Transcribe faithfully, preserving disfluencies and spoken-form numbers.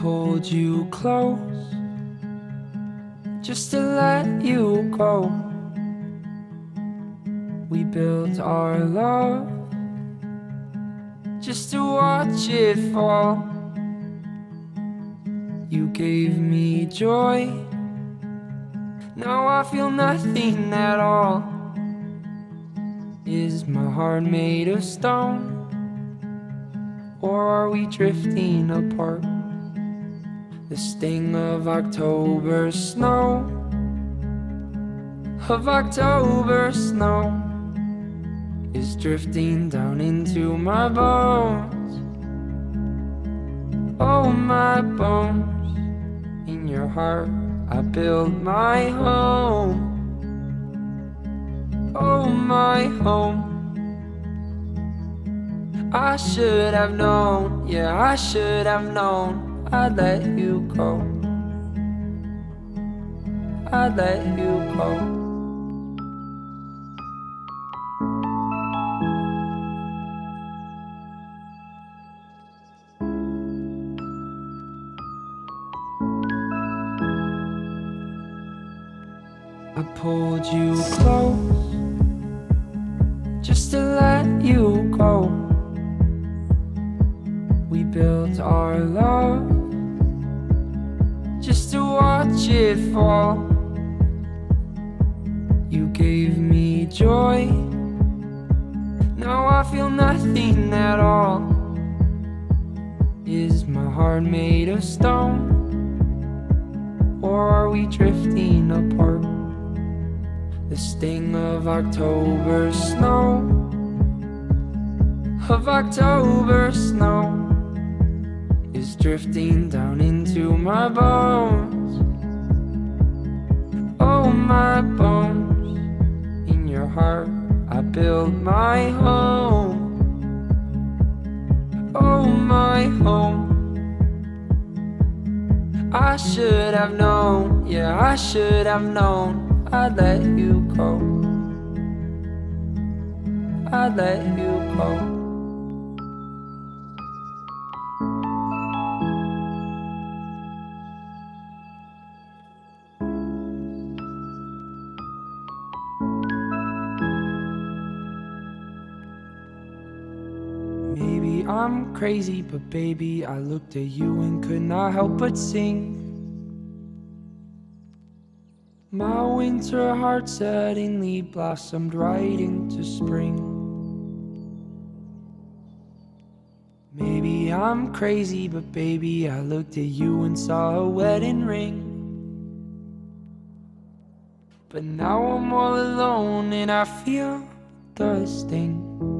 pulled you close just to let you go. We built our love just to watch it fall. You gave me joy, now I feel nothing at all. Is my heart made of stone, or are we drifting apart? The sting of October snow, of October snow, is drifting down into my bones. Oh, my bones. In your heart I build my home. Oh, my home. I should have known, yeah, I should have known I'd let you go. I'd let you go. I pulled you close just to let you go. We built our love just to watch it fall. You gave me joy, now I feel nothing at all. Is my heart made of stone, or are we drifting apart? The sting of October snow, of October snow, is drifting down into my bones. Oh, my bones. In your heart I build my home. Oh, my home. I should have known, yeah, I should have known I'd let you go. I'd let you go. Maybe I'm crazy, but baby, I looked at you and could not help but sing. My winter heart suddenly blossomed right into spring. Maybe I'm crazy, but baby, I looked at you and saw a wedding ring. But now I'm all alone and I feel the sting.